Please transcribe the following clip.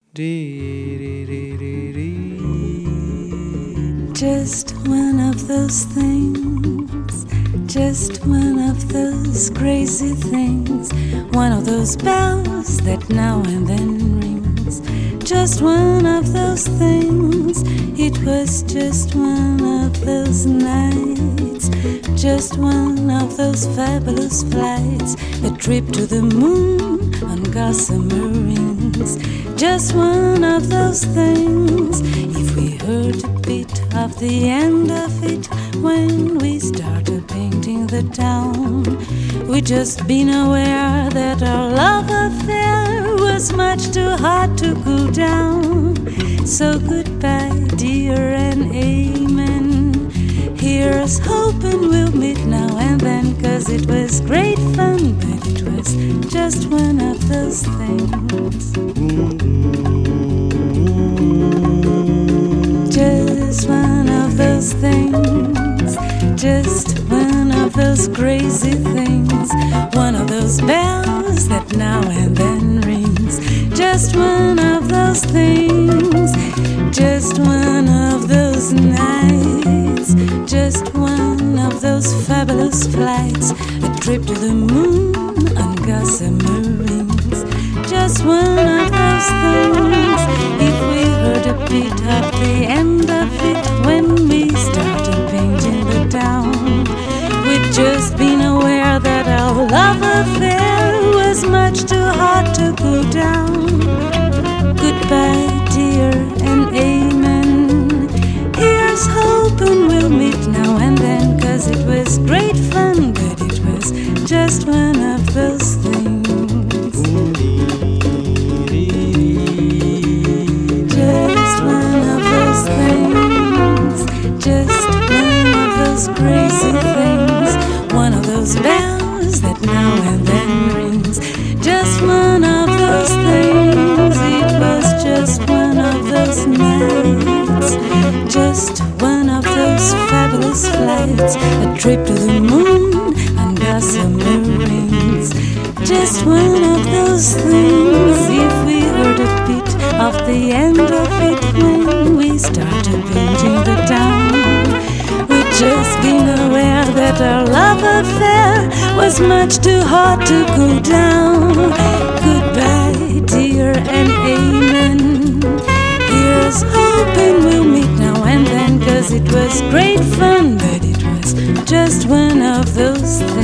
Just one of those things, just one of those crazy things, one of those bells that now and then rings. Just one of those things, it was just one of those nights, just one of those fabulous flights, a trip to the moon on gossamer rings. Just one of those things, if we heard a bit of the end of it when we started painting the town. We'd just been aware that our love affair was much too hot to cool down. So goodbye, dear, and amen. Here's hoping we'll meet now and then, 'cause it was great fun, but it was just one of those things. Just one of those things, just one of those crazy things, one of those bells that now and then rings. Just one of those things, just one of those nights, just one of those fabulous flights, a trip to the moon on gossamer rings. Just one of those things, if we heard a bit of the end of it when we started painting the town. We'd just been aware that our love affair was much too hot to cool down. Goodbye, dear, and amen. Here's hoping we'll meet now and then, 'cause it was great fun, but it was just one of those things. Just one of those things, just one of those crazy things, one of those bells that now and then rings. Just one of those things, it was just one of those nights, just one of those fabulous flights, a trip to the moon on gossamer rings. Just one of those things, if we heard a bit of the end of it when we started painting the town. We'd just been aware that our love affair was much too hot to cool down. Goodbye, dear, and amen. Here's hoping we'll meet now and then, 'cause it was great fun, but it was just one of those things.